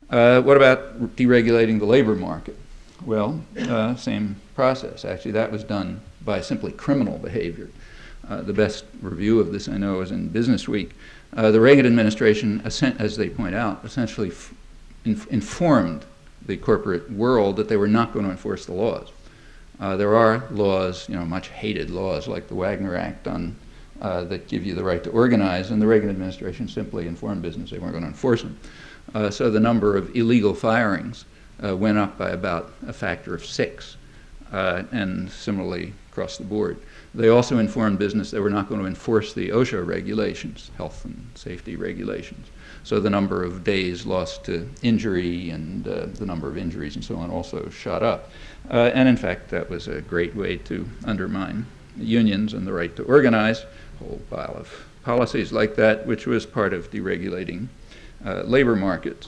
What about deregulating the labor market? Well, same process. Actually, that was done by simply criminal behavior. The best review of this, I know, is in Business Week. The Reagan administration, as they point out, essentially informed the corporate world that they were not going to enforce the laws. There are laws, much hated laws like the Wagner Act that give you the right to organize, and the Reagan administration simply informed business they weren't going to enforce them. So the number of illegal firings went up by about a factor of 6, and similarly across the board. They also informed business they were not going to enforce the OSHA regulations, health and safety regulations. So the number of days lost to injury and the number of injuries and so on also shot up. And in fact, that was a great way to undermine unions and the right to organize, a whole pile of policies like that, which was part of deregulating labor markets.